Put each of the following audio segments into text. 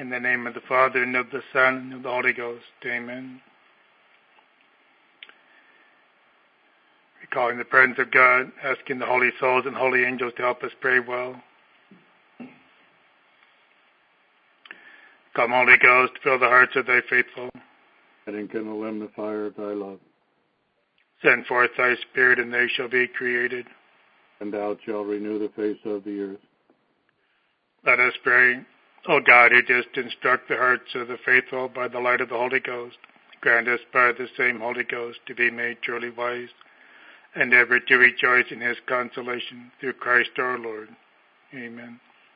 In the name of the Father, and of the Son, and of the Holy Ghost. Amen. Recalling the presence of God, asking the holy souls and holy angels to help us pray well. Come, Holy Ghost, fill the hearts of thy faithful, and enkindle them the fire of thy love. Send forth thy Spirit, and they shall be created. And thou shalt renew the face of the earth. Let us pray. O God, who didst instruct the hearts of the faithful by the light of the Holy Ghost, grant us by the same Holy Ghost to be made truly wise, and ever to rejoice in his consolation, through Christ our Lord. Amen.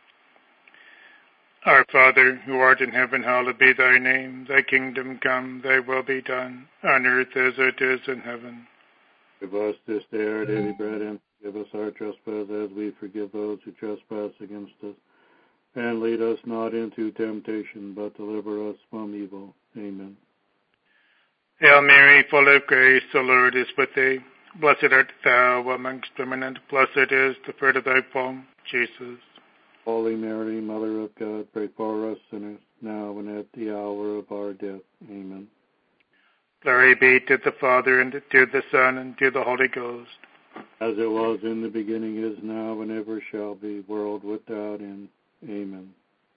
Our Father, who art in heaven, hallowed be thy name. Thy kingdom come, thy will be done, on earth as it is in heaven. Give us this day our daily bread, and forgive us our trespasses, as we forgive those who trespass against us. And lead us not into temptation, but deliver us from evil. Amen. Hail Mary, full of grace, the Lord is with thee. Blessed art thou amongst women, and blessed is the fruit of thy womb, Jesus. Holy Mary, Mother of God, pray for us sinners, now and at the hour of our death. Amen. Glory be to the Father, and to the Son, and to the Holy Ghost. As it was in the beginning, is now, and ever shall be, world without end. Amen.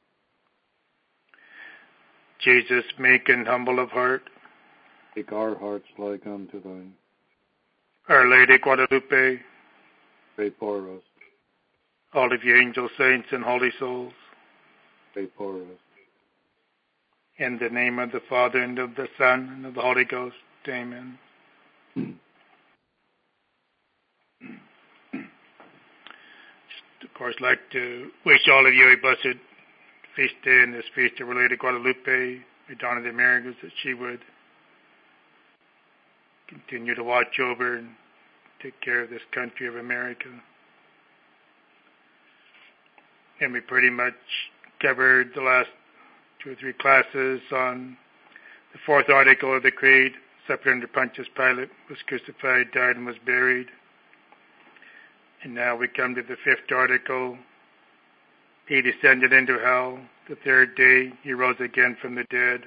Jesus, meek and humble of heart, make our hearts like unto thine. Our Lady Guadalupe, pray for us. All of you angels, saints, and holy souls, pray for us. In the name of the Father, and of the Son, and of the Holy Ghost. Amen. Of course, I'd like to wish all of you a blessed feast day in this feast of Our Lady Guadalupe, Madonna of the Americas, that she would continue to watch over and take care of this country of America. And we pretty much covered the last 2 or 3 classes on the 4th article of the Creed: suffered under Pontius Pilate, was crucified, died, and was buried. And now we come to the 5th article. He descended into hell. The 3rd day he rose again from the dead.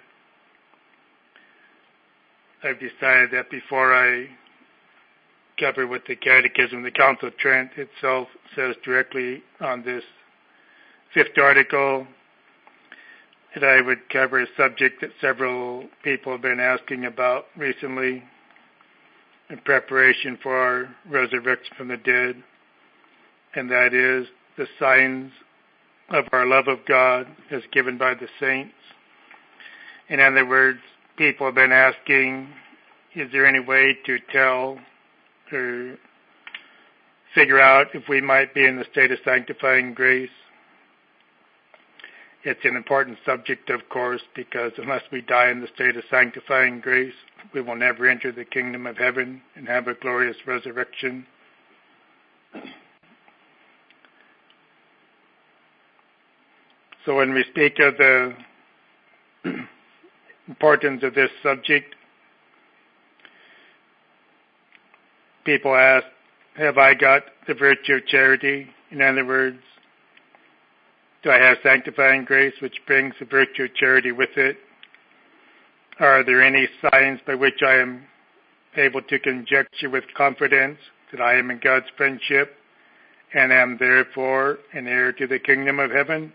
I've decided that before I cover what the Catechism, the Council of Trent itself says directly on this 5th article, that I would cover a subject that several people have been asking about recently in preparation for our resurrection from the dead, and that is the signs of our love of God as given by the saints. In other words, people have been asking, is there any way to tell or figure out if we might be in the state of sanctifying grace? It's an important subject, of course, because unless we die in the state of sanctifying grace, we will never enter the kingdom of heaven and have a glorious resurrection. So when we speak of the importance of this subject, people ask, have I got the virtue of charity? In other words, do I have sanctifying grace, which brings the virtue of charity with it? Are there any signs by which I am able to conjecture with confidence that I am in God's friendship and am therefore an heir to the kingdom of heaven?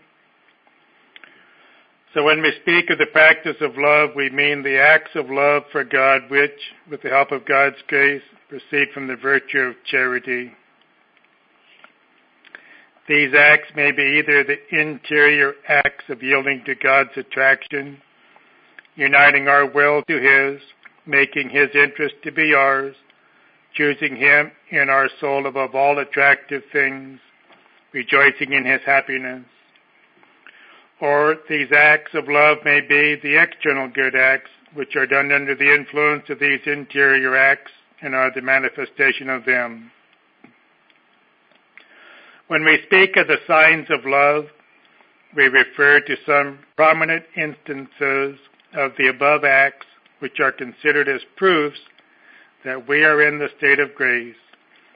So when we speak of the practice of love, we mean the acts of love for God which, with the help of God's grace, proceed from the virtue of charity. These acts may be either the interior acts of yielding to God's attraction, uniting our will to His, making His interest to be ours, choosing Him in our soul above all attractive things, rejoicing in His happiness. Or these acts of love may be the external good acts, which are done under the influence of these interior acts and are the manifestation of them. When we speak of the signs of love, we refer to some prominent instances of the above acts which are considered as proofs that we are in the state of grace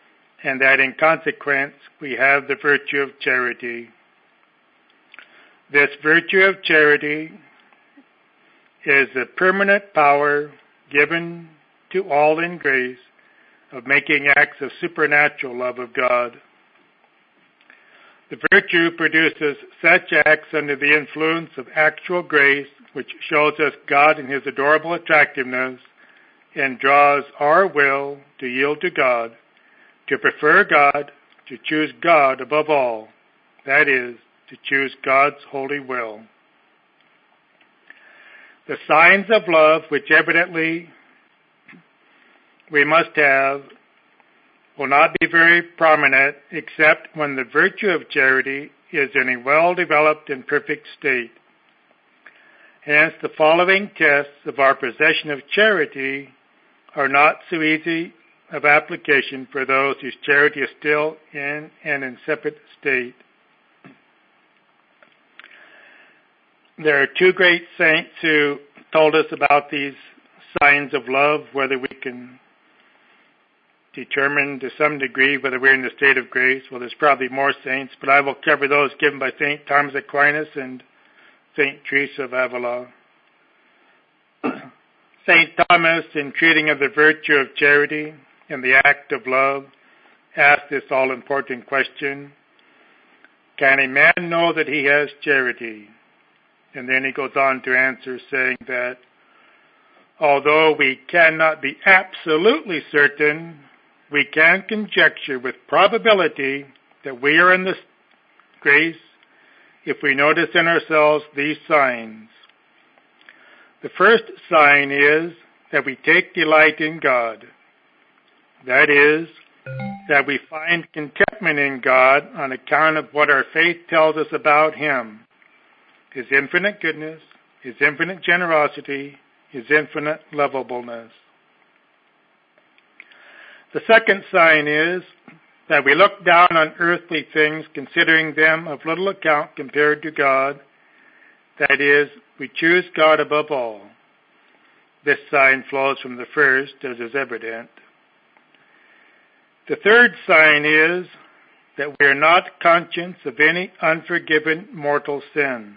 and that in consequence we have the virtue of charity. This virtue of charity is the permanent power given to all in grace of making acts of supernatural love of God. The virtue produces such acts under the influence of actual grace, which shows us God in His adorable attractiveness and draws our will to yield to God, to prefer God, to choose God above all, that is, to choose God's holy will. The signs of love, which evidently we must have, will not be very prominent except when the virtue of charity is in a well-developed and perfect state. Hence, the following tests of our possession of charity are not so easy of application for those whose charity is still in an incipient state. There are two great saints who told us about these signs of love, whether we can determine to some degree whether we're in the state of grace. Well, there's probably more saints, but I will cover those given by St. Thomas Aquinas and St. Teresa of Avila. St. Thomas, in treating of the virtue of charity and the act of love, asked this all-important question: can a man know that he has charity? And then he goes on to answer, saying that although we cannot be absolutely certain, we can conjecture with probability that we are in this grace if we notice in ourselves these signs. The first sign is that we take delight in God. That is, that we find contentment in God on account of what our faith tells us about Him: His infinite goodness, His infinite generosity, His infinite lovableness. The second sign is that we look down on earthly things, considering them of little account compared to God. That is, we choose God above all. This sign flows from the first, as is evident. The third sign is that we are not conscious of any unforgiven mortal sin.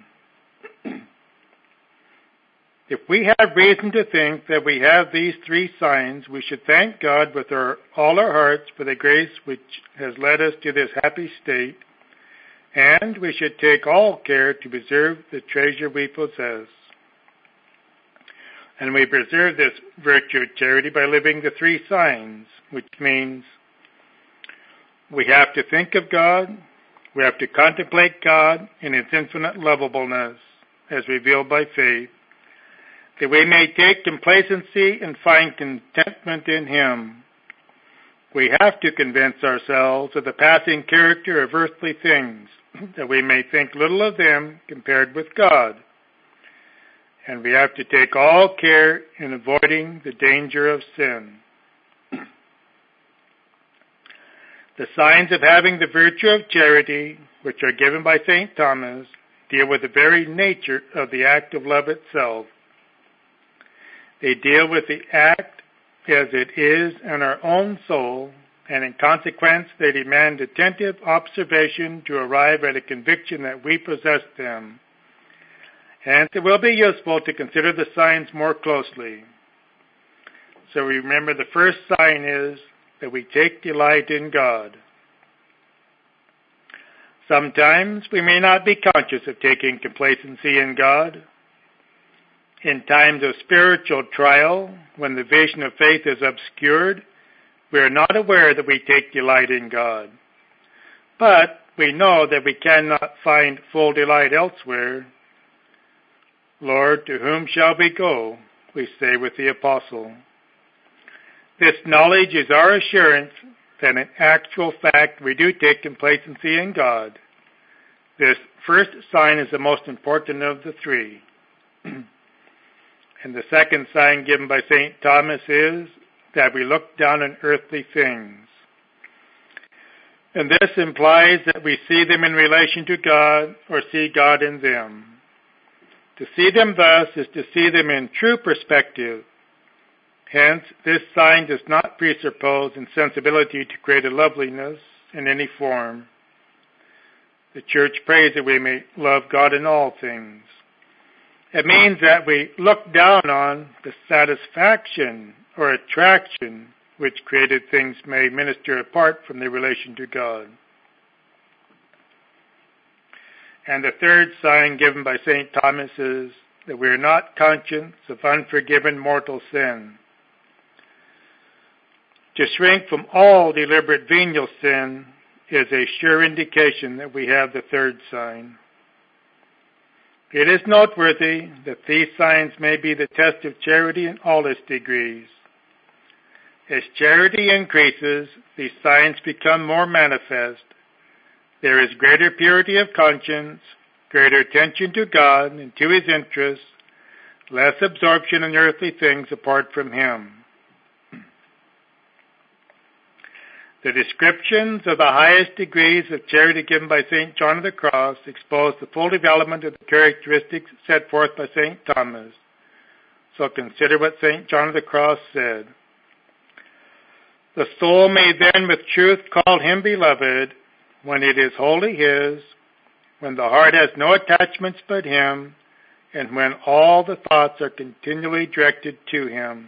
If we have reason to think that we have these three signs, we should thank God with all our hearts for the grace which has led us to this happy state, and we should take all care to preserve the treasure we possess. And we preserve this virtue of charity by living the three signs, which means we have to think of God, we have to contemplate God in His infinite lovableness, as revealed by faith, that we may take complacency and find contentment in Him. We have to convince ourselves of the passing character of earthly things, that we may think little of them compared with God. And we have to take all care in avoiding the danger of sin. The signs of having the virtue of charity, which are given by St. Thomas, deal with the very nature of the act of love itself. They deal with the act as it is in our own soul, and in consequence they demand attentive observation to arrive at a conviction that we possess them. Hence, it will be useful to consider the signs more closely. So remember, the first sign is that we take delight in God. Sometimes we may not be conscious of taking complacency in God. In times of spiritual trial, when the vision of faith is obscured, we are not aware that we take delight in God. But we know that we cannot find full delight elsewhere. Lord, to whom shall we go? We say with the apostle. This knowledge is our assurance that in actual fact we do take complacency in God. This first sign is the most important of the three. And the second sign given by St. Thomas is that we look down on earthly things. And this implies that we see them in relation to God or see God in them. To see them thus is to see them in true perspective. Hence, this sign does not presuppose insensibility to created loveliness in any form. the church prays that we may love God in all things. It means that we look down on the satisfaction or attraction which created things may minister apart from their relation to God. And the third sign given by St. Thomas is that we are not conscious of unforgiven mortal sin. To shrink from all deliberate venial sin is a sure indication that we have the third sign. It is noteworthy that these signs may be the test of charity in all its degrees. As charity increases, these signs become more manifest. There is greater purity of conscience, greater attention to God and to His interests, less absorption in earthly things apart from Him. The descriptions of the highest degrees of charity given by St. John of the Cross expose the full development of the characteristics set forth by St. Thomas. So consider what St. John of the Cross said. The soul may then with truth call him beloved, when it is wholly his, when the heart has no attachments but him, and when all the thoughts are continually directed to him.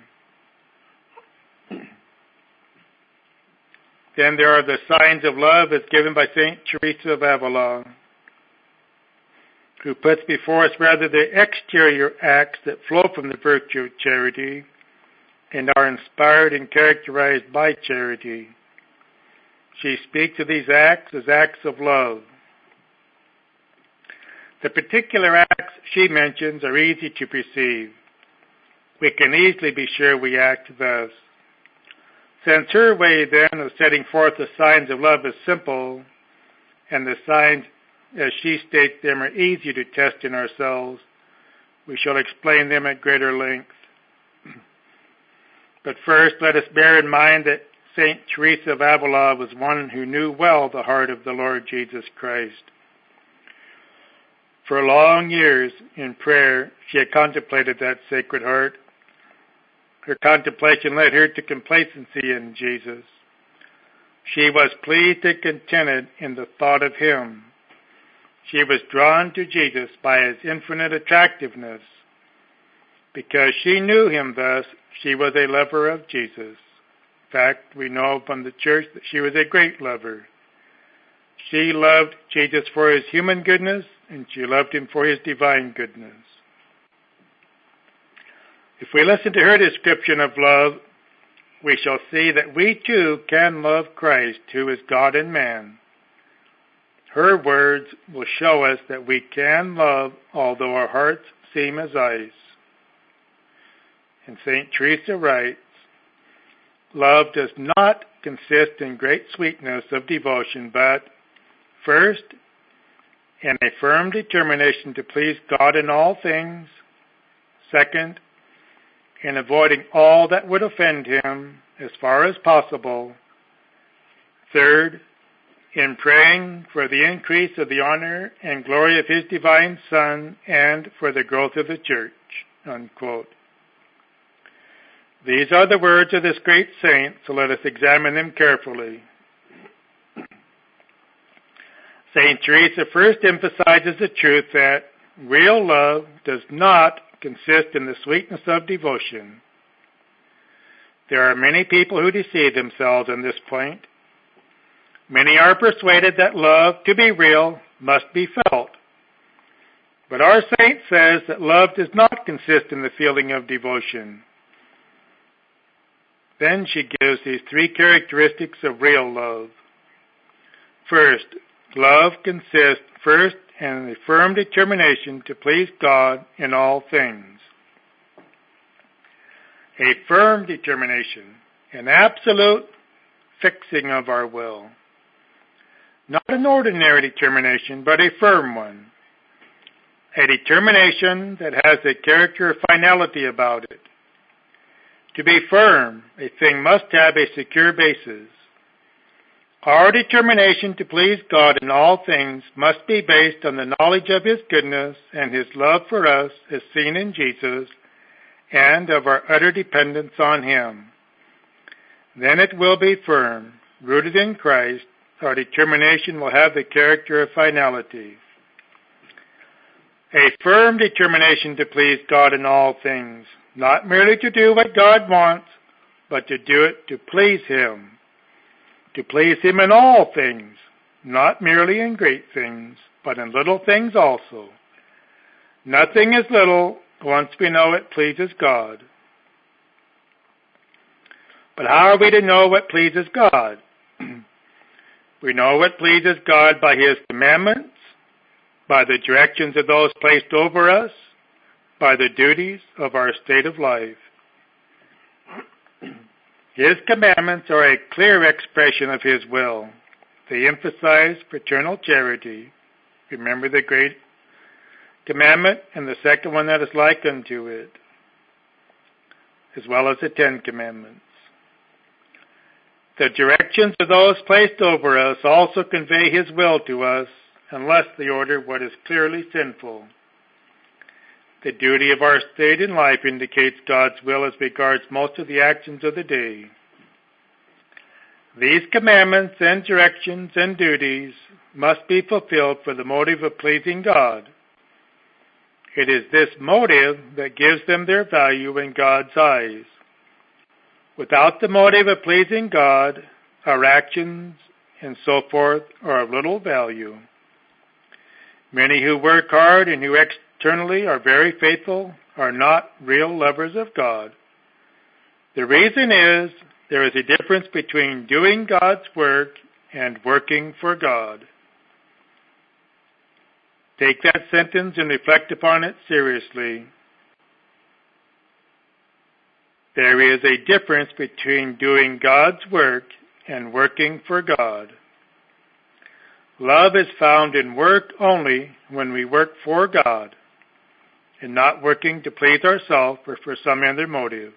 Then there are the signs of love as given by St. Teresa of Avila, who puts before us rather the exterior acts that flow from the virtue of charity and are inspired and characterized by charity. She speaks of these acts as acts of love. The particular acts she mentions are easy to perceive. We can easily be sure we act thus. Since her way, then, of setting forth the signs of love is simple, and the signs, as she states them, are easy to test in ourselves, we shall explain them at greater length. But first, let us bear in mind that St. Teresa of Avila was one who knew well the heart of the Lord Jesus Christ. For long years, in prayer, she had contemplated that sacred heart. Her contemplation led her to complacency in Jesus. She was pleased and contented in the thought of Him. She was drawn to Jesus by His infinite attractiveness. Because she knew Him thus, she was a lover of Jesus. In fact, we know from the church that she was a great lover. She loved Jesus for His human goodness, and she loved Him for His divine goodness. If we listen to her description of love, we shall see that we too can love Christ, who is God and man. Her words will show us that we can love although our hearts seem as ice. And St. Teresa writes, love does not consist in great sweetness of devotion, but first, in a firm determination to please God in all things. Second, in avoiding all that would offend Him as far as possible. Third, in praying for the increase of the honor and glory of His divine Son and for the growth of the Church. Unquote. These are the words of this great saint, so let us examine them carefully. St. Teresa first emphasizes the truth that real love does not consist in the sweetness of devotion. There are many people who deceive themselves on this point. Many are persuaded that love, to be real, must be felt. But our saint says that love does not consist in the feeling of devotion. Then she gives these three characteristics of real love. First, love consists first in a firm determination to please God in all things. A firm determination, an absolute fixing of our will. Not an ordinary determination, but a firm one. A determination that has a character of finality about it. To be firm, a thing must have a secure basis. Our determination to please God in all things must be based on the knowledge of His goodness and His love for us as seen in Jesus, and of our utter dependence on Him. Then it will be firm, rooted in Christ, our determination will have the character of finality. A firm determination to please God in all things, not merely to do what God wants, but to do it to please Him. To please Him in all things, not merely in great things, but in little things also. Nothing is little once we know it pleases God. But how are we to know what pleases God? We know what pleases God by His commandments, by the directions of those placed over us, by the duties of our state of life. His commandments are a clear expression of His will. They emphasize fraternal charity. Remember the great commandment and the second one that is like unto it, as well as the 10 Commandments. The directions of those placed over us also convey His will to us, unless they order what is clearly sinful. The duty of our state in life indicates God's will as regards most of the actions of the day. These commandments and directions and duties must be fulfilled for the motive of pleasing God. It is this motive that gives them their value in God's eyes. Without the motive of pleasing God, our actions and so forth are of little value. Many who work hard and who externally are very faithful are not real lovers of God. The reason is there is a difference between doing God's work and working for God. Take that sentence and reflect upon it seriously. There is a difference between doing God's work and working for God. Love is found in work only when we work for God and not working to please ourselves or for some other motive.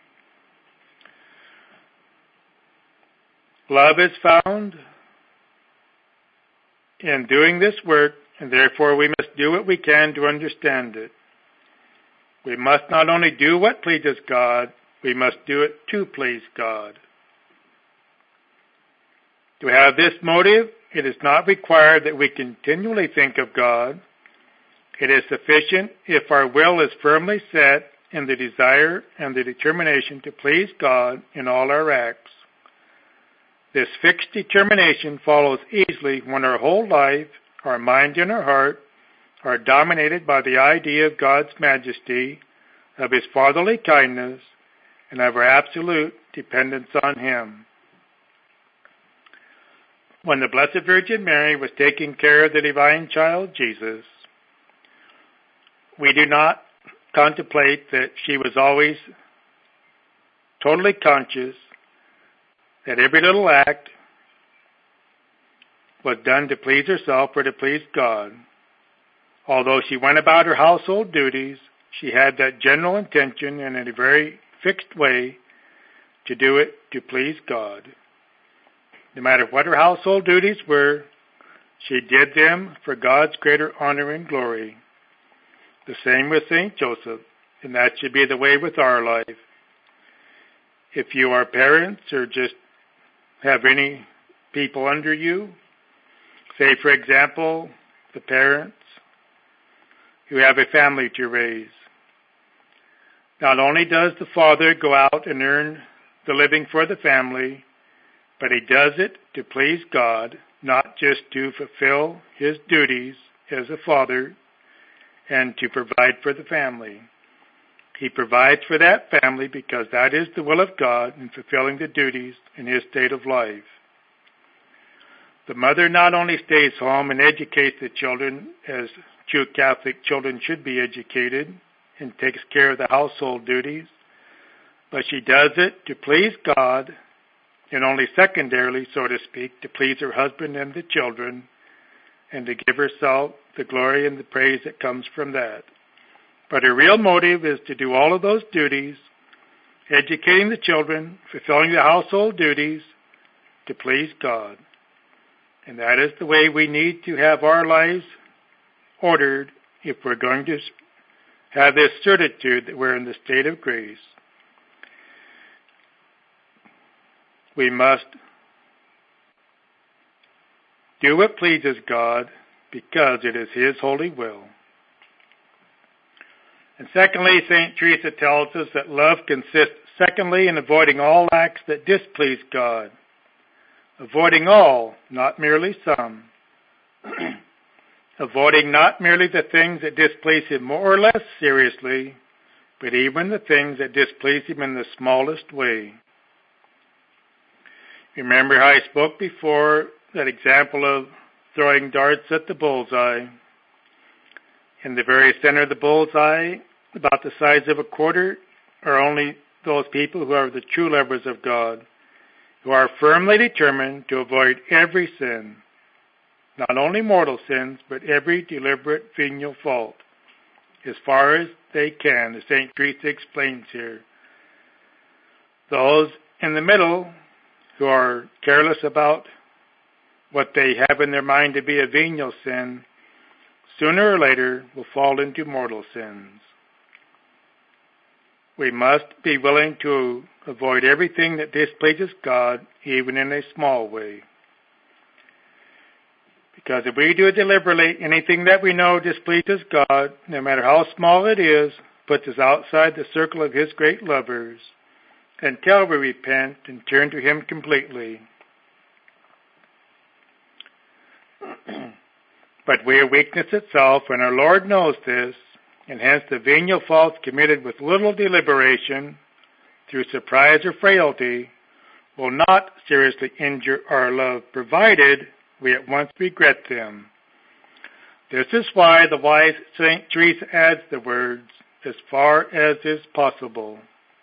Love is found in doing this work, and therefore we must do what we can to understand it. We must not only do what pleases God, we must do it to please God. To have this motive, it is not required that we continually think of God. It is sufficient if our will is firmly set in the desire and the determination to please God in all our acts. This fixed determination follows easily when our whole life, our mind and our heart, are dominated by the idea of God's majesty, of His fatherly kindness, and of our absolute dependence on Him. When the Blessed Virgin Mary was taking care of the divine child Jesus, we do not contemplate that she was always totally conscious that every little act was done to please herself or to please God. Although she went about her household duties, she had that general intention and in a very fixed way to do it to please God. No matter what her household duties were, she did them for God's greater honor and glory. The same with St. Joseph, and that should be the way with our life. If you are parents or just have any people under you, say for example, the parents who have a family to raise, not only does the father go out and earn the living for the family, but he does it to please God, not just to fulfill his duties as a father and to provide for the family. He provides for that family because that is the will of God in fulfilling the duties in his state of life. The mother not only stays home and educates the children as true Catholic children should be educated and takes care of the household duties, but she does it to please God and only secondarily, so to speak, to please her husband and the children and to give herself the glory and the praise that comes from that. But her real motive is to do all of those duties, educating the children, fulfilling the household duties, to please God. And that is the way we need to have our lives ordered if we're going to have this certitude that we're in the state of grace. We must Do what pleases God, because it is His holy will. And secondly, St. Teresa tells us that love consists, secondly, in avoiding all acts that displease God. Avoiding all, not merely some. Avoiding not merely the things that displease Him more or less seriously, but even the things that displease Him in the smallest way. Remember how I spoke before, that example of throwing darts at the bullseye. In the very center of the bullseye, about the size of a quarter, are only those people who are the true lovers of God, who are firmly determined to avoid every sin, not only mortal sins, but every deliberate venial fault, as far as they can, as St. Teresa explains here. Those in the middle, who are careless about what they have in their mind to be a venial sin, sooner or later will fall into mortal sins. We must be willing to avoid everything that displeases God, even in a small way. Because if we do it deliberately, anything that we know displeases God, no matter how small it is, puts us outside the circle of His great lovers, until we repent and turn to Him completely. But we are weakness itself, and our Lord knows this, and hence the venial faults committed with little deliberation, through surprise or frailty, will not seriously injure our love, provided we at once regret them. This is why the wise St. Teresa adds the words, as far as is possible.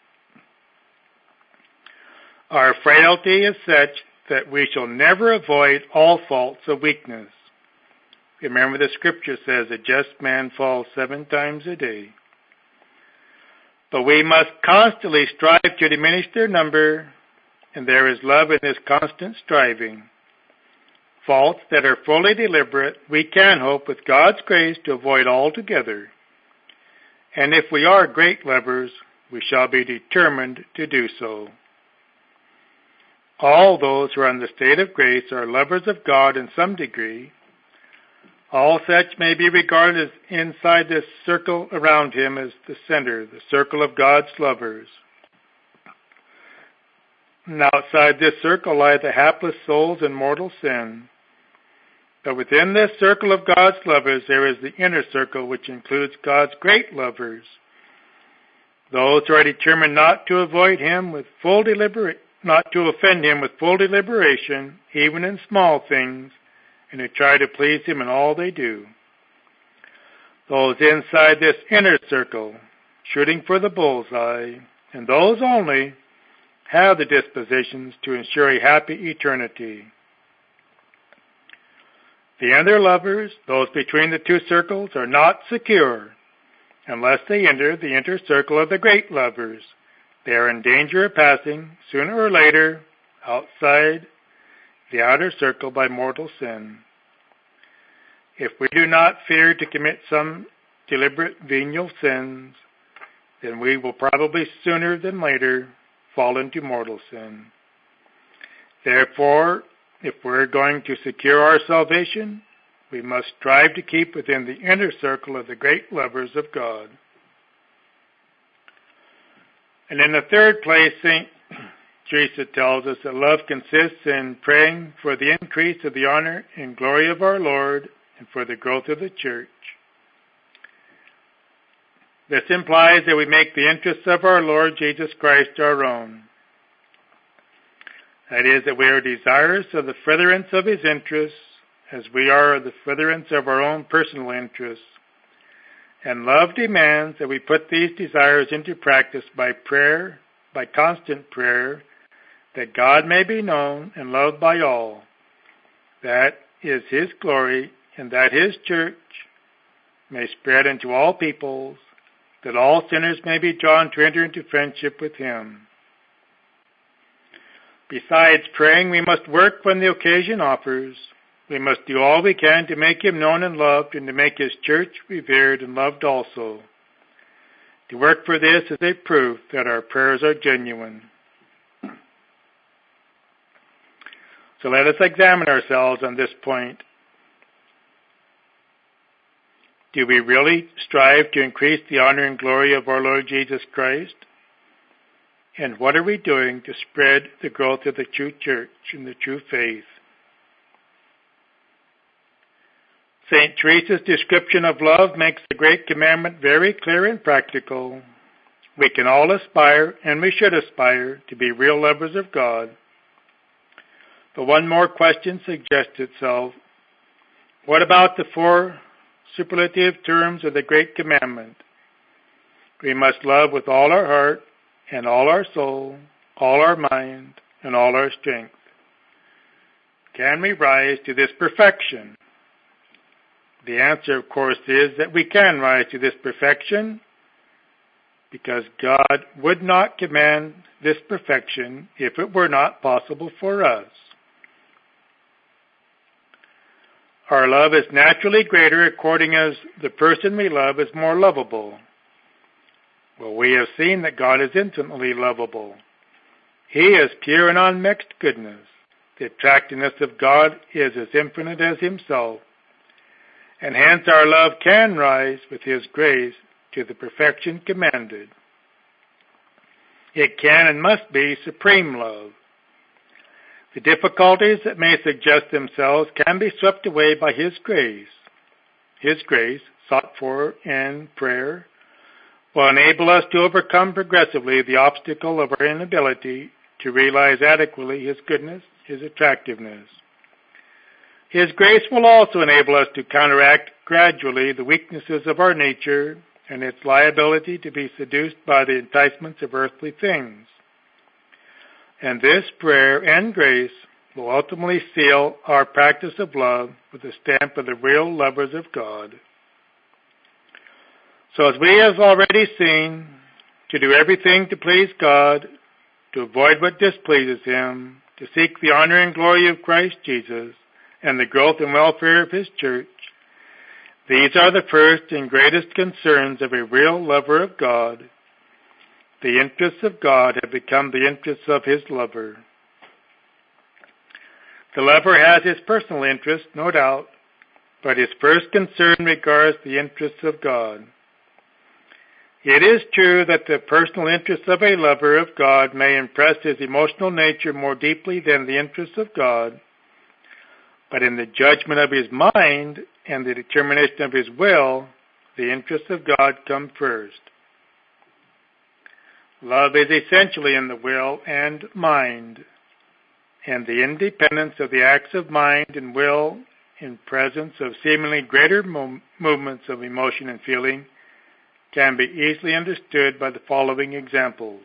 Our frailty is such that we shall never avoid all faults of weakness. Remember, the scripture says a just man falls 7 times a day. But we must constantly strive to diminish their number, and there is love in this constant striving. Faults that are fully deliberate, we can hope with God's grace to avoid altogether. And if we are great lovers, we shall be determined to do so. All those who are in the state of grace are lovers of God in some degree. All such may be regarded as inside this circle around Him as the center, the circle of God's lovers. And outside this circle lie the hapless souls in mortal sin. But within this circle of God's lovers there is the inner circle, which includes God's great lovers. Those who are determined not to avoid Him with full not to offend Him with full deliberation, even in small things, and who try to please Him in all they do. Those inside this inner circle, shooting for the bullseye, and those only, have the dispositions to ensure a happy eternity. The other lovers, those between the two circles, are not secure unless they enter the inner circle of the great lovers. They are in danger of passing, sooner or later, outside the outer circle by mortal sin. If we do not fear to commit some deliberate venial sins, then we will probably sooner than later fall into mortal sin. Therefore, if we're going to secure our salvation, we must strive to keep within the inner circle of the great lovers of God. And in the third place, St. Teresa tells us that love consists in praying for the increase of the honor and glory of our Lord and for the growth of the Church. This implies that we make the interests of our Lord Jesus Christ our own. That is, that we are desirous of the furtherance of His interests as we are of the furtherance of our own personal interests. And love demands that we put these desires into practice by prayer, by constant prayer, that God may be known and loved by all. That is His glory, and that His Church may spread into all peoples, that all sinners may be drawn to enter into friendship with Him. Besides praying, we must work when the occasion offers. We must do all we can to make Him known and loved, and to make His Church revered and loved also. To work for this is a proof that our prayers are genuine. So let us examine ourselves on this point. Do we really strive to increase the honor and glory of our Lord Jesus Christ? And what are we doing to spread the growth of the true church and the true faith? St. Teresa's description of love makes the Great Commandment very clear and practical. We can all aspire, and we should aspire, to be real lovers of God. But one more question suggests itself. What about the 4 superlative terms of the Great Commandment? We must love with all our heart, and all our soul, all our mind, and all our strength. Can we rise to this perfection? The answer, of course, is that we can rise to this perfection because God would not command this perfection if it were not possible for us. Our love is naturally greater according as the person we love is more lovable. Well, we have seen that God is infinitely lovable. He is pure and unmixed goodness. The attractiveness of God is as infinite as himself. And hence our love can rise with his grace to the perfection commanded. It can and must be supreme love. The difficulties that may suggest themselves can be swept away by his grace. His grace, sought for in prayer, will enable us to overcome progressively the obstacle of our inability to realize adequately his goodness, his attractiveness. His grace will also enable us to counteract gradually the weaknesses of our nature and its liability to be seduced by the enticements of earthly things. And this prayer and grace will ultimately seal our practice of love with the stamp of the real lovers of God. So as we have already seen, to do everything to please God, to avoid what displeases him, to seek the honor and glory of Christ Jesus, and the growth and welfare of his church, these are the first and greatest concerns of a real lover of God. The interests of God have become the interests of his lover. The lover has his personal interests, no doubt, but his first concern regards the interests of God. It is true that the personal interests of a lover of God may impress his emotional nature more deeply than the interests of God, but in the judgment of his mind and the determination of his will, the interests of God come first. Love is essentially in the will and mind, and the independence of the acts of mind and will in presence of seemingly greater movements of emotion and feeling can be easily understood by the following examples.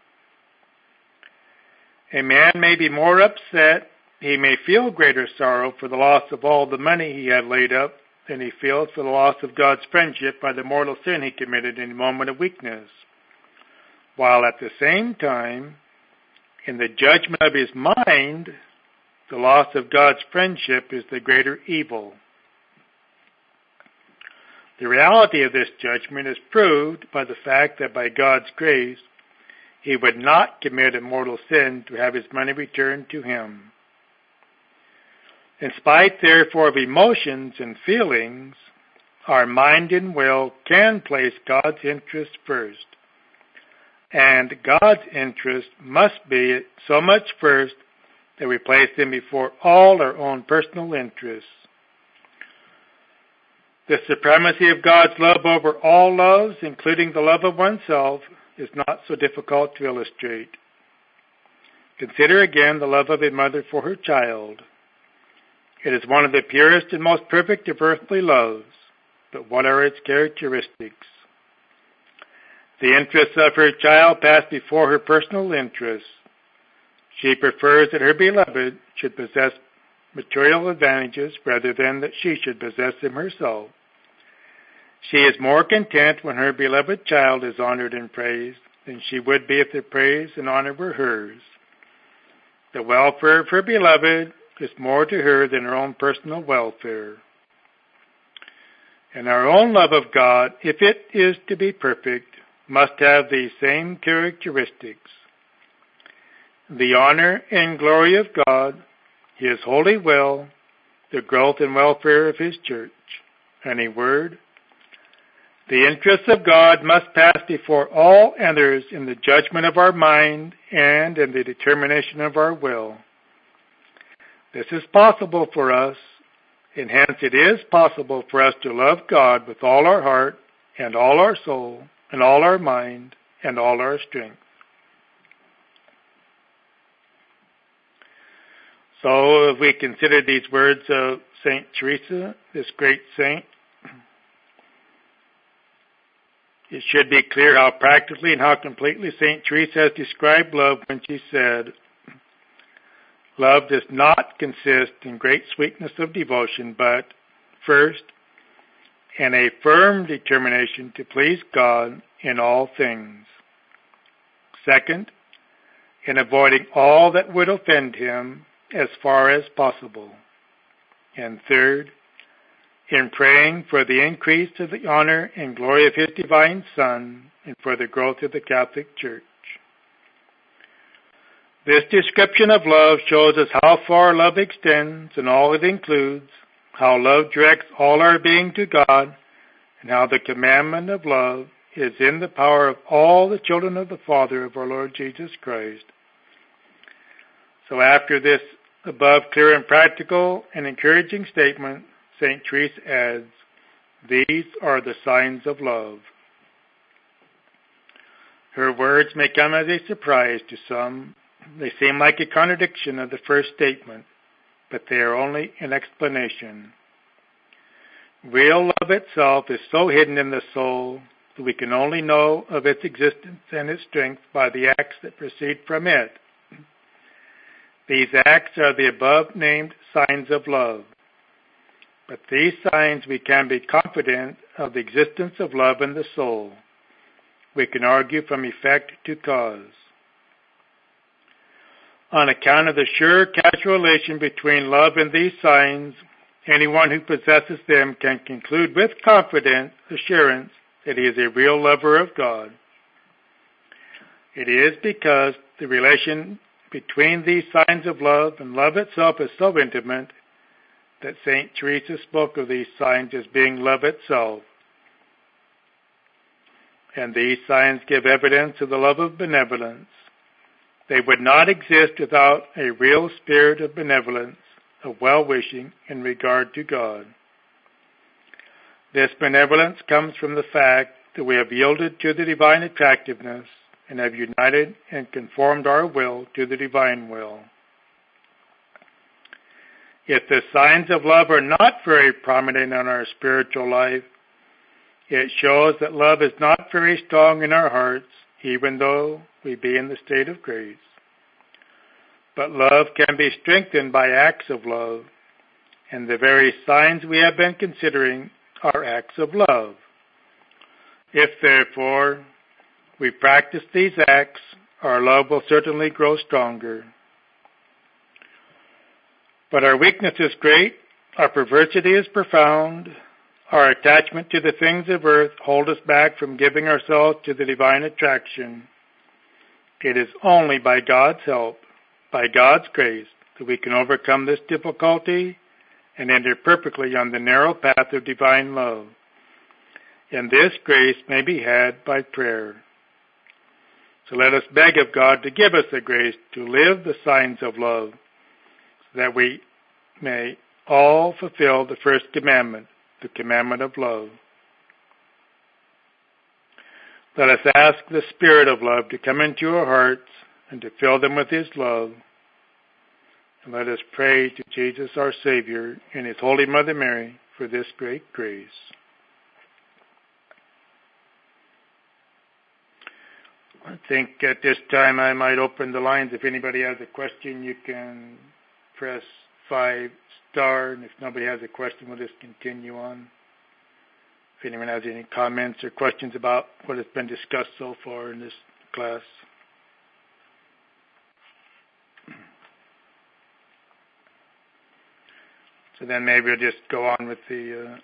A man may be more upset, he may feel greater sorrow for the loss of all the money he had laid up than he feels for the loss of God's friendship by the mortal sin he committed in a moment of weakness, while at the same time, in the judgment of his mind, the loss of God's friendship is the greater evil. The reality of this judgment is proved by the fact that by God's grace, he would not commit a mortal sin to have his money returned to him. In spite, therefore, of emotions and feelings, our mind and will can place God's interest first. And God's interest must be so much first that we place them before all our own personal interests. The supremacy of God's love over all loves, including the love of oneself, is not so difficult to illustrate. Consider again the love of a mother for her child. It is one of the purest and most perfect of earthly loves, but what are its characteristics? The interests of her child pass before her personal interests. She prefers that her beloved should possess material advantages rather than that she should possess them herself. She is more content when her beloved child is honored and praised than she would be if the praise and honor were hers. The welfare of her beloved is more to her than her own personal welfare. And our own love of God, if it is to be perfect, must have these same characteristics. The honor and glory of God His holy will, the growth and welfare of His church. Any word? The interests of God must pass before all others in the judgment of our mind and in the determination of our will. This is possible for us, and hence it is possible for us to love God with all our heart and all our soul and all our mind and all our strength. So if we consider these words of St. Teresa, this great saint, it should be clear how practically and how completely St. Teresa has described love when she said, love does not consist in great sweetness of devotion, but first, in a firm determination to please God in all things. Second, in avoiding all that would offend Him as far as possible. And third, in praying for the increase of the honor and glory of His divine Son and for the growth of the Catholic Church. This description of love shows us how far love extends and all it includes, how love directs all our being to God, and how the commandment of love is in the power of all the children of the Father of our Lord Jesus Christ. So after this above clear and practical and encouraging statement, St. Teresa adds, these are the signs of love. Her words may come as a surprise to some. They seem like a contradiction of the first statement, but they are only an explanation. Real love itself is so hidden in the soul that we can only know of its existence and its strength by the acts that proceed from it. These acts are the above-named signs of love. But these signs we can be confident of the existence of love in the soul. We can argue from effect to cause. On account of the sure causal relation between love and these signs, anyone who possesses them can conclude with confident assurance that he is a real lover of God. It is because the relation between these signs of love and love itself is so intimate that St. Teresa spoke of these signs as being love itself. And these signs give evidence of the love of benevolence. They would not exist without a real spirit of benevolence, of well-wishing in regard to God. This benevolence comes from the fact that we have yielded to the divine attractiveness and have united and conformed our will to the divine will. If the signs of love are not very prominent in our spiritual life, it shows that love is not very strong in our hearts, even though we be in the state of grace. But love can be strengthened by acts of love, and the very signs we have been considering are acts of love. If, therefore, we practice these acts, our love will certainly grow stronger. But our weakness is great, our perversity is profound, our attachment to the things of earth hold us back from giving ourselves to the divine attraction. It is only by God's help, by God's grace, that we can overcome this difficulty and enter perfectly on the narrow path of divine love. And this grace may be had by prayer. So let us beg of God to give us the grace to live the signs of love, that we may all fulfill the first commandment, the commandment of love. Let us ask the Spirit of love to come into our hearts and to fill them with His love. And let us pray to Jesus our Savior and His Holy Mother Mary for this great grace. I think at this time I might open the lines. If anybody has a question, you can press 5 star, and if nobody has a question, we'll just continue on. If anyone has any comments or questions about what has been discussed so far in this class. So then maybe we'll just go on with the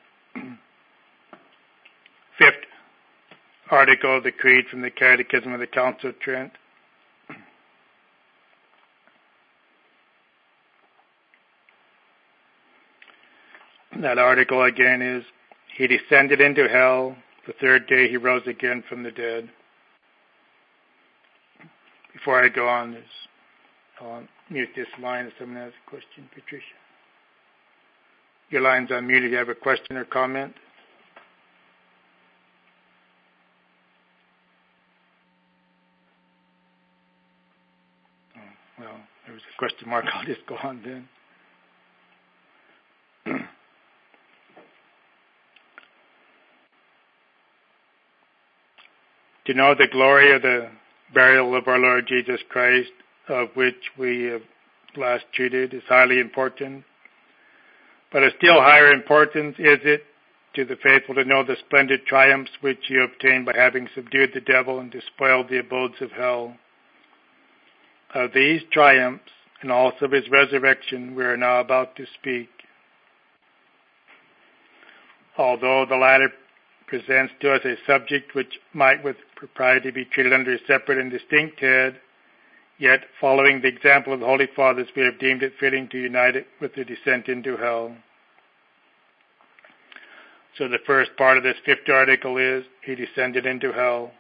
5th article of the Creed from the Catechism of the Council of Trent. That article again is, he descended into hell. The third day he rose again from the dead. Before I go on, I'll mute this line if someone has a question. Patricia. Your line's unmuted. If you have a question or comment. Oh, well, there was a question mark. I'll just go on then. To know the glory of the burial of our Lord Jesus Christ, of which we have last treated, is highly important. But of still higher importance is it to the faithful to know the splendid triumphs which you obtained by having subdued the devil and despoiled the abodes of hell. Of these triumphs, and also of his resurrection, we are now about to speak. Although the latter presents to us a subject which might with propriety be treated under a separate and distinct head, yet following the example of the Holy Fathers, we have deemed it fitting to unite it with the descent into hell. So the first part of this fifth article is, he descended into hell.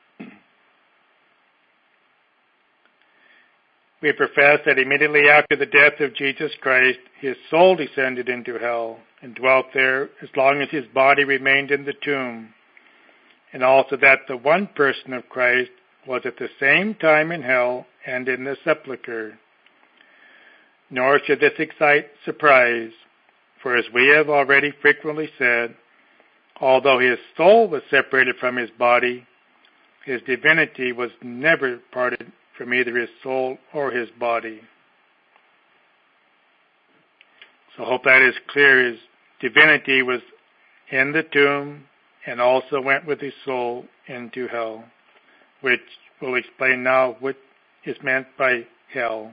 We profess that immediately after the death of Jesus Christ, his soul descended into hell and dwelt there as long as his body remained in the tomb, and also that the one person of Christ was at the same time in hell and in the sepulchre. Nor should this excite surprise, for as we have already frequently said, although his soul was separated from his body, his divinity was never parted from either his soul or his body. So I hope that is clear. His divinity was in the tomb and also went with his soul into hell, which we'll explain now what is meant by hell.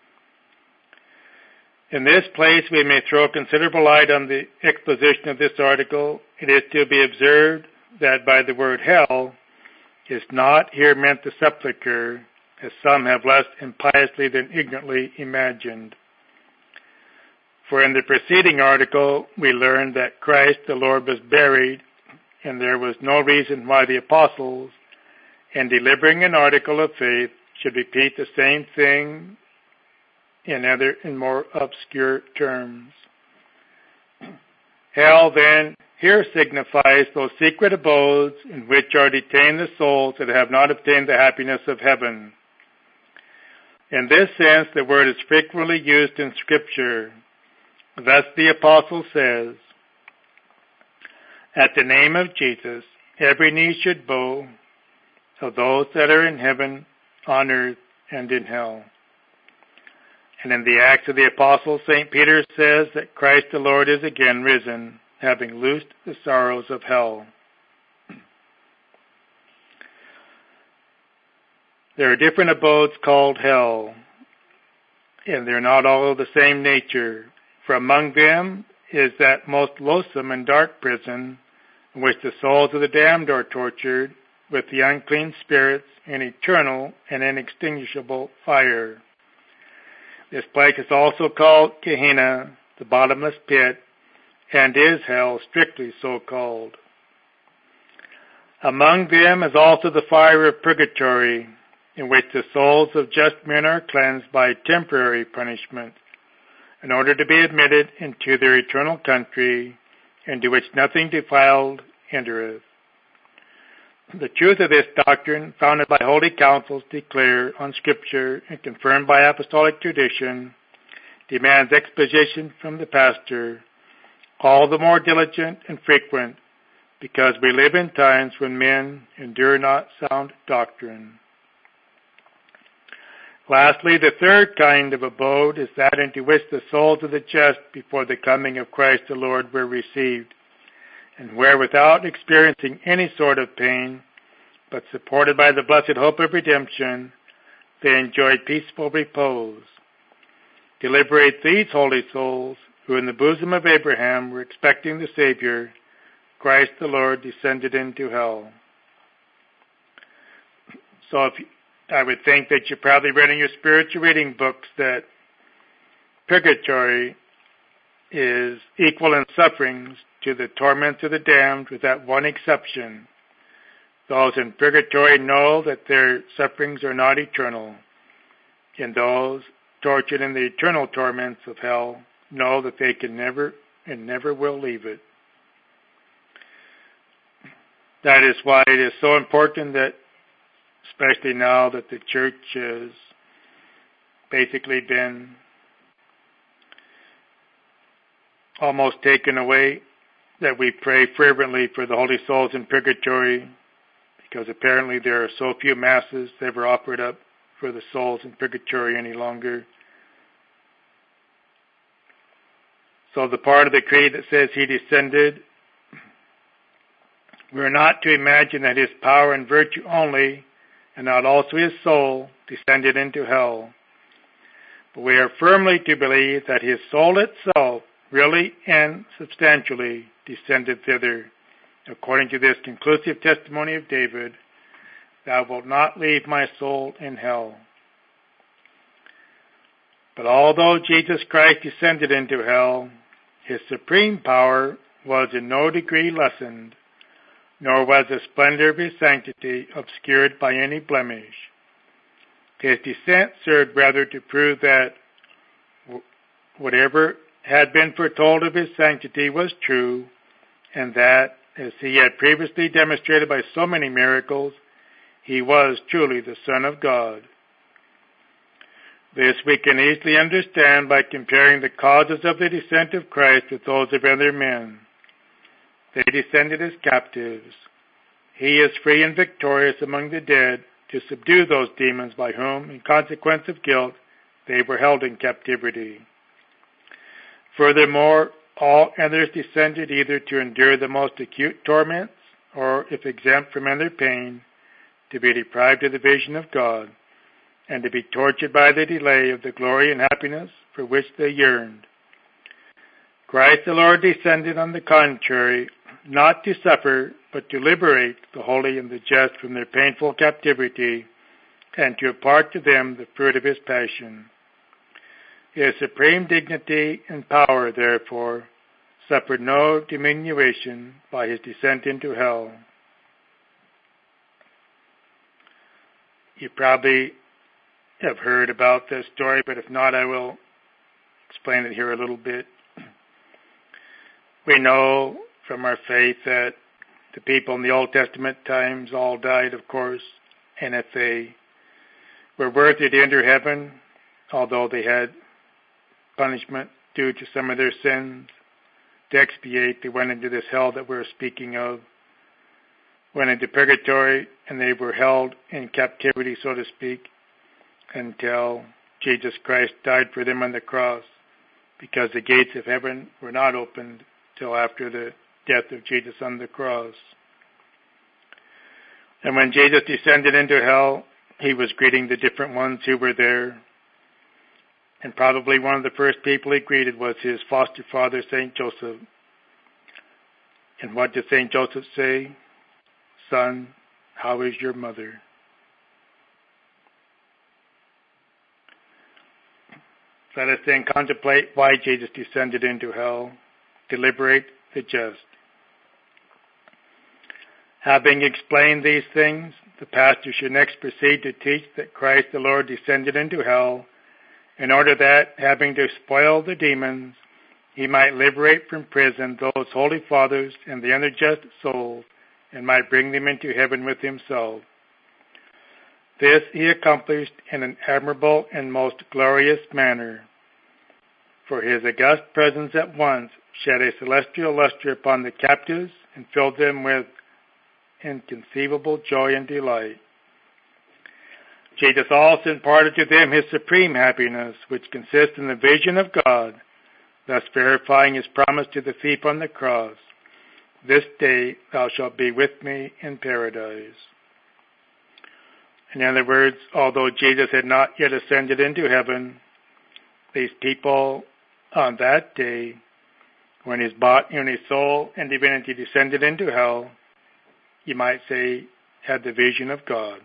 In this place, we may throw considerable light on the exposition of this article. It is to be observed that by the word hell is not here meant the sepulchre, as some have less impiously than ignorantly imagined. For in the preceding article, we learned that Christ the Lord was buried, and there was no reason why the apostles, in delivering an article of faith, should repeat the same thing in more obscure terms. Hell, then, here signifies those secret abodes in which are detained the souls that have not obtained the happiness of heaven. In this sense, the word is frequently used in Scripture. Thus the Apostle says, at the name of Jesus, every knee should bow, of those that are in heaven, on earth, and in hell. And in the Acts of the Apostles, St. Peter says that Christ the Lord is again risen, having loosed the sorrows of hell. There are different abodes called hell, and they're not all of the same nature. For among them is that most loathsome and dark prison, in which the souls of the damned are tortured with the unclean spirits in eternal and inextinguishable fire. This place is also called Gehenna, the bottomless pit, and is hell, strictly so called. Among them is also the fire of purgatory, in which the souls of just men are cleansed by temporary punishment, in order to be admitted into their eternal country, into which nothing defiled entereth. The truth of this doctrine, founded by holy councils, declared on Scripture and confirmed by apostolic tradition, demands exposition from the pastor, all the more diligent and frequent, because we live in times when men endure not sound doctrine. Lastly, the third kind of abode is that into which the souls of the just before the coming of Christ the Lord were received, and where without experiencing any sort of pain, but supported by the blessed hope of redemption, they enjoyed peaceful repose. Deliberate these holy souls, who in the bosom of Abraham were expecting the Savior, Christ the Lord descended into hell. So I would think that you probably read in your spiritual reading books that purgatory is equal in sufferings to the torments of the damned, with that one exception. Those in purgatory know that their sufferings are not eternal, and those tortured in the eternal torments of hell know that they can never and never will leave it. That is why it is so important that, especially now that the church has basically been almost taken away, that we pray fervently for the holy souls in purgatory, because apparently there are so few masses that were offered up for the souls in purgatory any longer. So the part of the creed that says he descended, we are not to imagine that his power and virtue only, and not also his soul, descended into hell. But we are firmly to believe that his soul itself really and substantially descended thither, according to this conclusive testimony of David, "Thou wilt not leave my soul in hell." But although Jesus Christ descended into hell, his supreme power was in no degree lessened, nor was the splendor of his sanctity obscured by any blemish. His descent served rather to prove that whatever had been foretold of his sanctity was true, and that, as he had previously demonstrated by so many miracles, he was truly the Son of God. This we can easily understand by comparing the causes of the descent of Christ with those of other men. They descended as captives. He is free and victorious among the dead to subdue those demons by whom, in consequence of guilt, they were held in captivity. Furthermore, all others descended either to endure the most acute torments, or, if exempt from other pain, to be deprived of the vision of God, and to be tortured by the delay of the glory and happiness for which they yearned. Christ the Lord descended, on the contrary, not to suffer, but to liberate the holy and the just from their painful captivity, and to impart to them the fruit of his passion. His supreme dignity and power, therefore, suffered no diminution by his descent into hell. You probably have heard about this story, but if not, I will explain it here a little bit. We know from our faith that the people in the Old Testament times all died, of course, and if they were worthy to enter heaven, although they had punishment due to some of their sins, to expiate, they went into this hell that we're speaking of, went into purgatory, and they were held in captivity, so to speak, until Jesus Christ died for them on the cross, because the gates of heaven were not opened till after the death of Jesus on the cross. And when Jesus descended into hell, he was greeting the different ones who were there. And probably one of the first people he greeted was his foster father, St. Joseph. And what did St. Joseph say? "Son, how is your mother?" Let us then contemplate why Jesus descended into hell, to liberate the just. Having explained these things, the pastor should next proceed to teach that Christ the Lord descended into hell in order that, having despoiled the demons, he might liberate from prison those holy fathers and the unjust souls, and might bring them into heaven with himself. This he accomplished in an admirable and most glorious manner, for his august presence at once shed a celestial luster upon the captives and filled them with inconceivable joy and delight. Jesus also imparted to them his supreme happiness, which consists in the vision of God, thus verifying his promise to the thief on the cross, "This day thou shalt be with me in paradise." In other words, although Jesus had not yet ascended into heaven, these people on that day, when his body and his soul and divinity descended into hell, you might say, had the vision of God.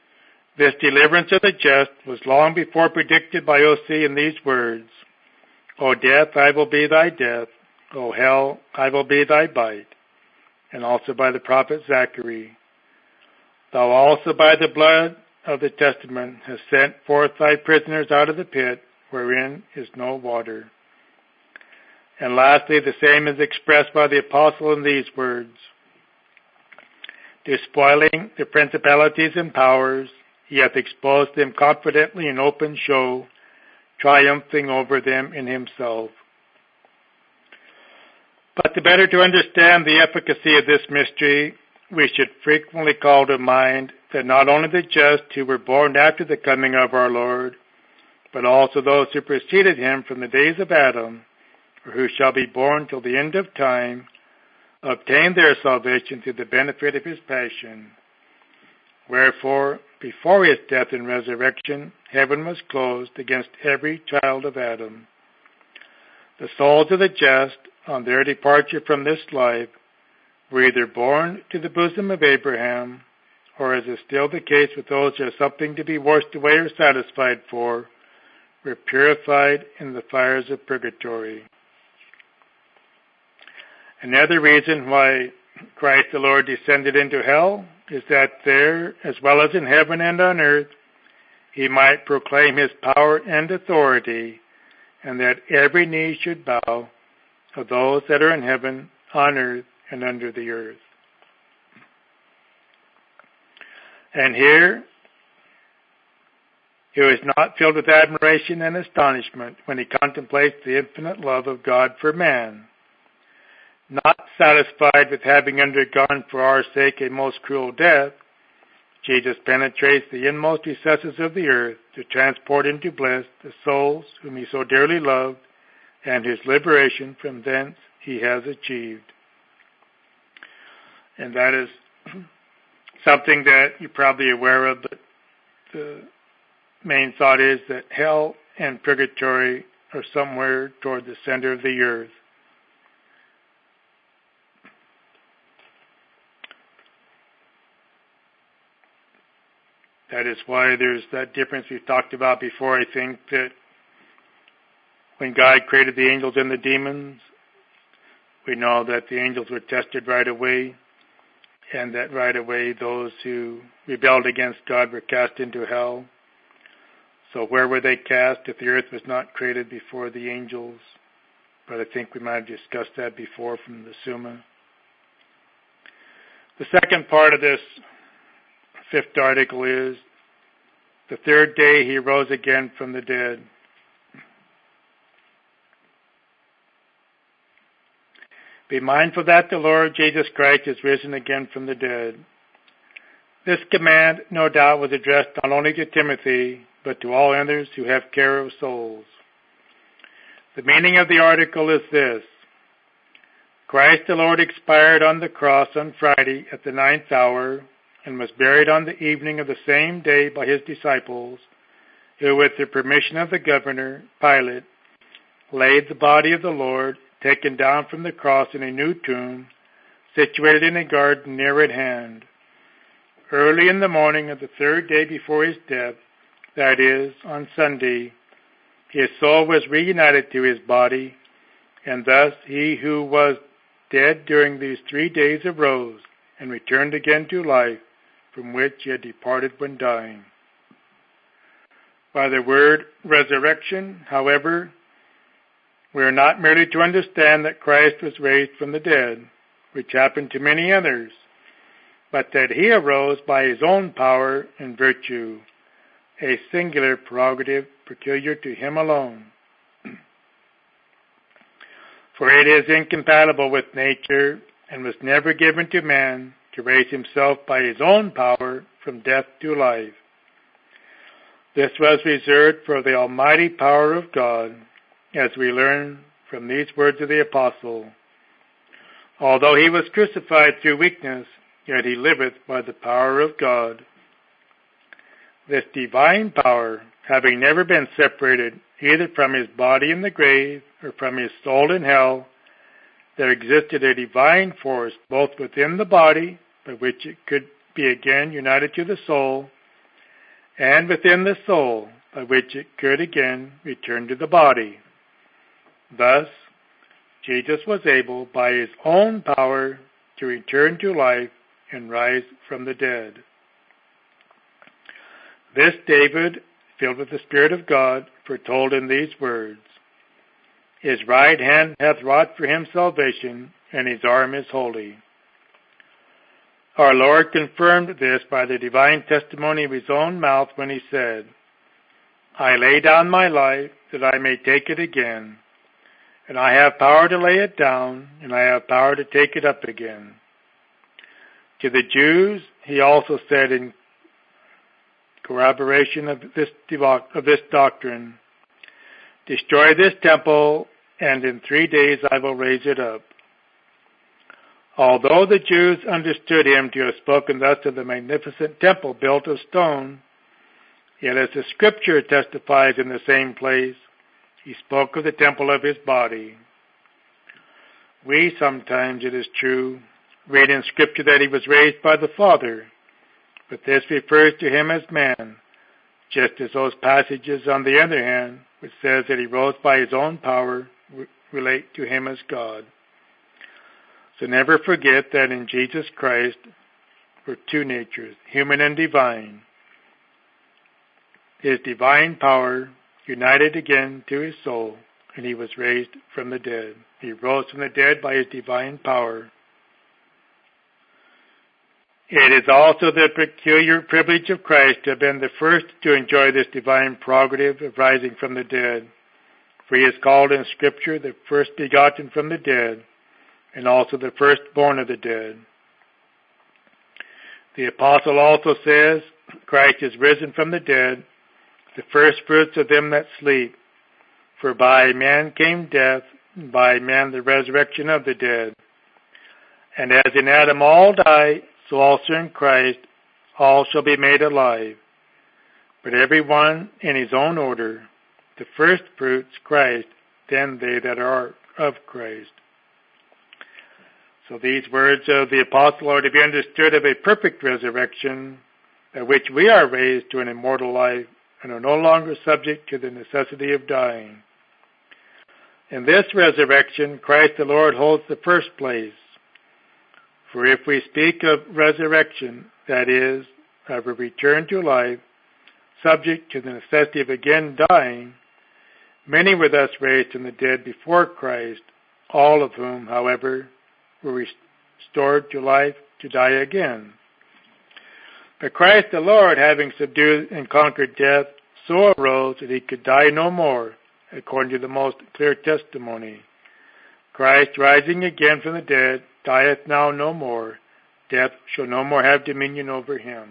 This deliverance of the just was long before predicted by O.C. in these words, O death, I will be thy death. O hell, I will be thy bite. And also by the prophet Zachary, thou also by the blood of the testament hast sent forth thy prisoners out of the pit, wherein is no water. And lastly, the same is expressed by the apostle in these words: despoiling the principalities and powers, he hath exposed them confidently in open show, triumphing over them in himself. But the better to understand the efficacy of this mystery, we should frequently call to mind that not only the just who were born after the coming of our Lord, but also those who preceded him from the days of Adam, or who shall be born till the end of time, obtain their salvation through the benefit of his passion. Wherefore, before his death and resurrection, heaven was closed against every child of Adam. The souls of the just, on their departure from this life, were either borne to the bosom of Abraham, or, as is still the case with those who have something to be washed away or satisfied for, were purified in the fires of purgatory. Another reason why Christ the Lord descended into hell is that there, as well as in heaven and on earth, he might proclaim his power and authority, and that every knee should bow of those that are in heaven, on earth, and under the earth. And here, he was not filled with admiration and astonishment when he contemplates the infinite love of God for man. Not satisfied with having undergone for our sake a most cruel death, Jesus penetrates the inmost recesses of the earth to transport into bliss the souls whom he so dearly loved, and his liberation from thence he has achieved. And that is something that you're probably aware of, but the main thought is that hell and purgatory are somewhere toward the center of the earth. That is why there's that difference we've talked about before. I think that when God created the angels and the demons, we know that the angels were tested right away, and that right away those who rebelled against God were cast into hell. So where were they cast if the earth was not created before the angels? But I think we might have discussed that before from the Summa. The second part of this fifth article is, the third day he rose again from the dead. Be mindful that the Lord Jesus Christ is risen again from the dead. This command, no doubt, was addressed not only to Timothy, but to all others who have care of souls. The meaning of the article is this: Christ the Lord expired on the cross on Friday at the 9th hour, and was buried on the evening of the same day by his disciples, who, with the permission of the governor, Pilate, laid the body of the Lord, taken down from the cross, in a new tomb, situated in a garden near at hand. Early in the morning of the third day before his death, that is, on Sunday, his soul was reunited to his body, and thus he who was dead during these 3 days arose and returned again to life, from which he had departed when dying. By the word resurrection, however, we are not merely to understand that Christ was raised from the dead, which happened to many others, but that he arose by his own power and virtue, a singular prerogative peculiar to him alone. For it is incompatible with nature, and was never given to man to raise himself by his own power from death to life. This was reserved for the almighty power of God, as we learn from these words of the apostle: although he was crucified through weakness, yet he liveth by the power of God. This divine power, having never been separated either from his body in the grave or from his soul in hell, there existed a divine force both within the body, by which it could be again united to the soul, and within the soul, by which it could again return to the body. Thus, Jesus was able, by his own power, to return to life and rise from the dead. This David, filled with the Spirit of God, foretold in these words, His right hand hath wrought for him salvation, and his arm is holy. Our Lord confirmed this by the divine testimony of his own mouth when he said, I lay down my life that I may take it again, and I have power to lay it down, and I have power to take it up again. To the Jews, he also said in corroboration of this doctrine, Destroy this temple, and in 3 days I will raise it up. Although the Jews understood him to have spoken thus of the magnificent temple built of stone, yet as the Scripture testifies in the same place, he spoke of the temple of his body. We sometimes, it is true, read in Scripture that he was raised by the Father, but this refers to him as man, just as those passages, on the other hand, which says that he rose by his own power, relate to him as God. So never forget that in Jesus Christ were two natures, human and divine. His divine power united again to his soul, and he was raised from the dead. He rose from the dead by his divine power. It is also the peculiar privilege of Christ to have been the first to enjoy this divine prerogative of rising from the dead. For he is called in Scripture the first begotten from the dead, and also the firstborn of the dead. The apostle also says, Christ is risen from the dead, the firstfruits of them that sleep. For by man came death, and by man the resurrection of the dead. And as in Adam all die, so also in Christ all shall be made alive. But every one in his own order, the firstfruits Christ, then they that are of Christ. So these words of the apostle are to be understood of a perfect resurrection, by which we are raised to an immortal life and are no longer subject to the necessity of dying. In this resurrection, Christ the Lord holds the first place. For if we speak of resurrection, that is, of a return to life, subject to the necessity of again dying, many were thus raised from the dead before Christ, all of whom, however, were restored to life to die again. But Christ the Lord, having subdued and conquered death, so arose that he could die no more, according to the most clear testimony. Christ, rising again from the dead, dieth now no more. Death shall no more have dominion over him.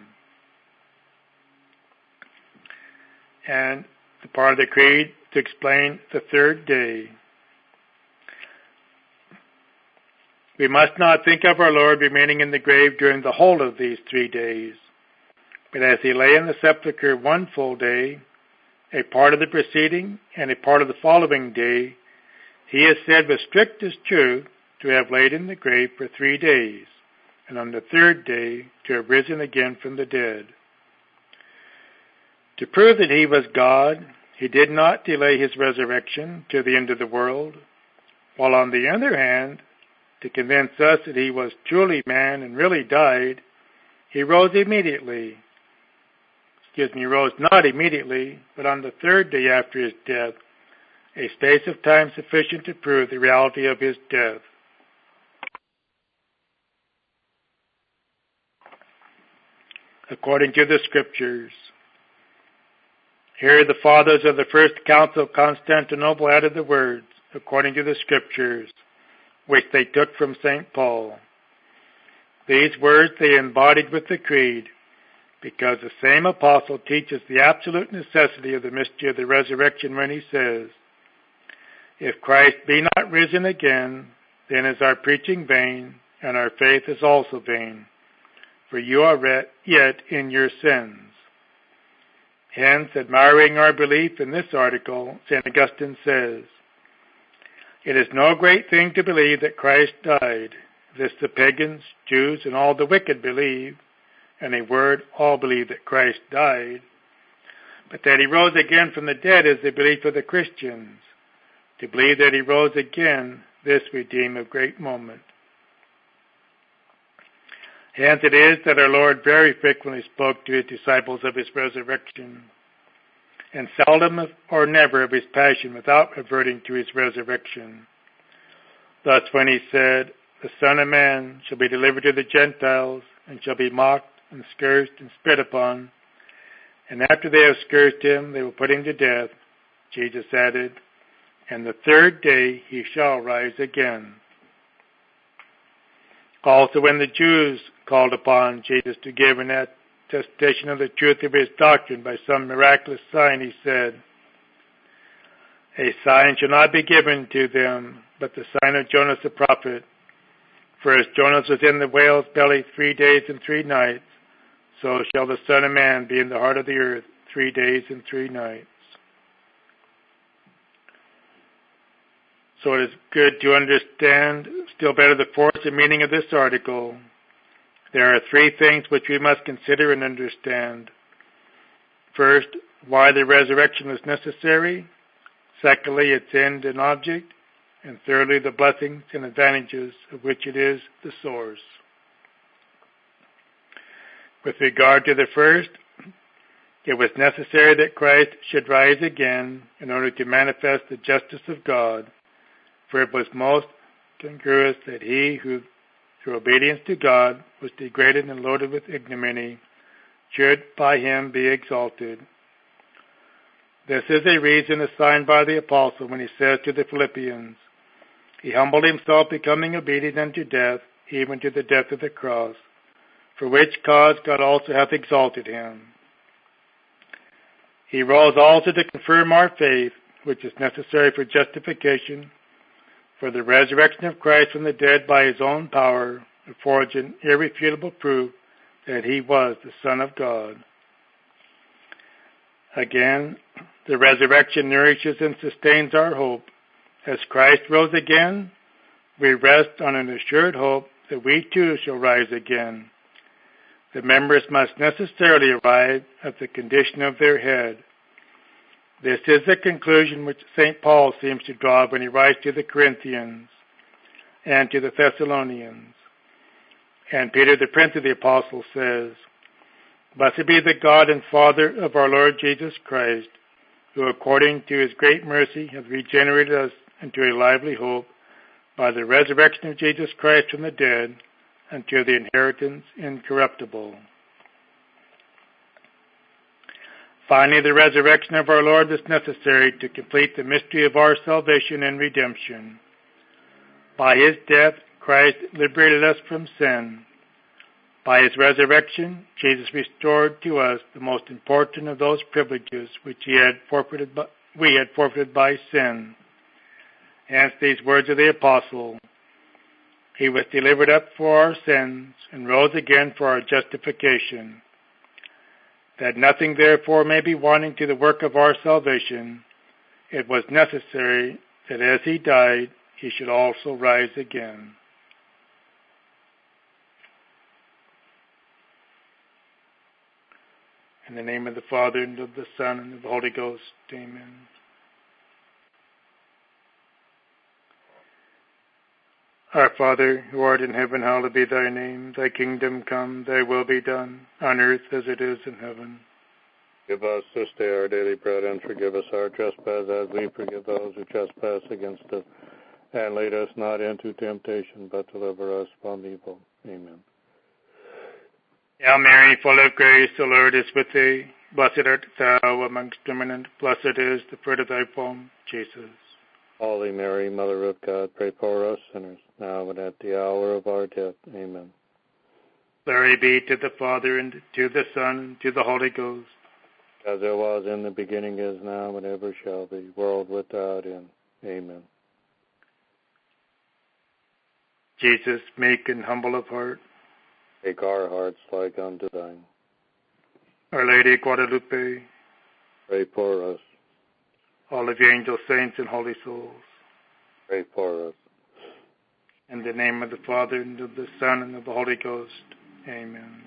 And the part of the creed to explain the third day. We must not think of our Lord remaining in the grave during the whole of these 3 days. But as he lay in the sepulchre one full day, a part of the preceding and a part of the following day, he is said with strictest truth to have laid in the grave for 3 days, and on the third day to have risen again from the dead. To prove that he was God, he did not delay his resurrection to the end of the world, while on the other hand, to convince us that he was truly man and really died, he rose immediately. He rose not immediately, but on the third day after his death, a space of time sufficient to prove the reality of his death. According to the Scriptures. Here the fathers of the First Council of Constantinople added the words, according to the Scriptures, which they took from St. Paul. These words they embodied with the Creed, because the same apostle teaches the absolute necessity of the mystery of the resurrection when he says, If Christ be not risen again, then is our preaching vain, and our faith is also vain, for you are yet in your sins. Hence, admiring our belief in this article, St. Augustine says, It is no great thing to believe that Christ died. This the pagans, Jews, and all the wicked believe, and a word, all believe that Christ died. But that he rose again from the dead is the belief of the Christians. To believe that he rose again, this we deem a great moment. Hence it is that our Lord very frequently spoke to his disciples of his resurrection, and seldom or never of his passion without reverting to his resurrection. Thus when he said, "The Son of Man shall be delivered to the Gentiles, and shall be mocked, and scourged, and spit upon, and after they have scourged him, they will put him to death," Jesus added, "And the third day he shall rise again." Also when the Jews called upon Jesus to give an attestation of the truth of his doctrine by some miraculous sign, he said, "A sign shall not be given to them, but the sign of Jonas the prophet. For as Jonas was in the whale's belly 3 days and 3 nights, so shall the Son of Man be in the heart of the earth 3 days and 3 nights." So it is good to understand, still better, the force and meaning of this article. There are 3 things which we must consider and understand. First, why the resurrection was necessary. Secondly, its end and object. And thirdly, the blessings and advantages of which it is the source. With regard to the first, it was necessary that Christ should rise again in order to manifest the justice of God, for it was most congruous that he who, through obedience to God, was degraded and loaded with ignominy, should by him be exalted. This is a reason assigned by the Apostle when he says to the Philippians, "He humbled himself, becoming obedient unto death, even to the death of the cross, for which cause God also hath exalted him." He rose also to confirm our faith, which is necessary for justification, for the resurrection of Christ from the dead by his own power affords an irrefutable proof that he was the Son of God. Again, the resurrection nourishes and sustains our hope. As Christ rose again, we rest on an assured hope that we too shall rise again. The members must necessarily arrive at the condition of their head. This is the conclusion which St. Paul seems to draw when he writes to the Corinthians and to the Thessalonians. And Peter, the Prince of the Apostles, says, "Blessed be the God and Father of our Lord Jesus Christ, who according to his great mercy hath regenerated us into a lively hope by the resurrection of Jesus Christ from the dead, unto the inheritance incorruptible." Finally, the resurrection of our Lord was necessary to complete the mystery of our salvation and redemption. By his death, Christ liberated us from sin. By his resurrection, Jesus restored to us the most important of those privileges which we had forfeited by sin. Hence these words of the Apostle, "He was delivered up for our sins and rose again for our justification. That nothing therefore may be wanting to the work of our salvation, it was necessary that as he died, he should also rise again." In the name of the Father, and of the Son, and of the Holy Ghost, amen. Our Father, who art in heaven, hallowed be thy name. Thy kingdom come, thy will be done, on earth as it is in heaven. Give us this day our daily bread, and forgive us our trespasses, as we forgive those who trespass against us. And lead us not into temptation, but deliver us from evil. Amen. Hail Mary, full of grace, the Lord is with thee. Blessed art thou amongst women, and blessed is the fruit of thy womb, Jesus. Holy Mary, Mother of God, pray for us sinners, now and at the hour of our death. Amen. Glory be to the Father, and to the Son, and to the Holy Ghost. As it was in the beginning, is now, and ever shall be, world without end. Amen. Jesus, meek and humble of heart, make our hearts like unto thine. Our Lady of Guadalupe, pray for us. All of the angels, saints, and holy souls, pray for us. In the name of the Father, and of the Son, and of the Holy Ghost. Amen.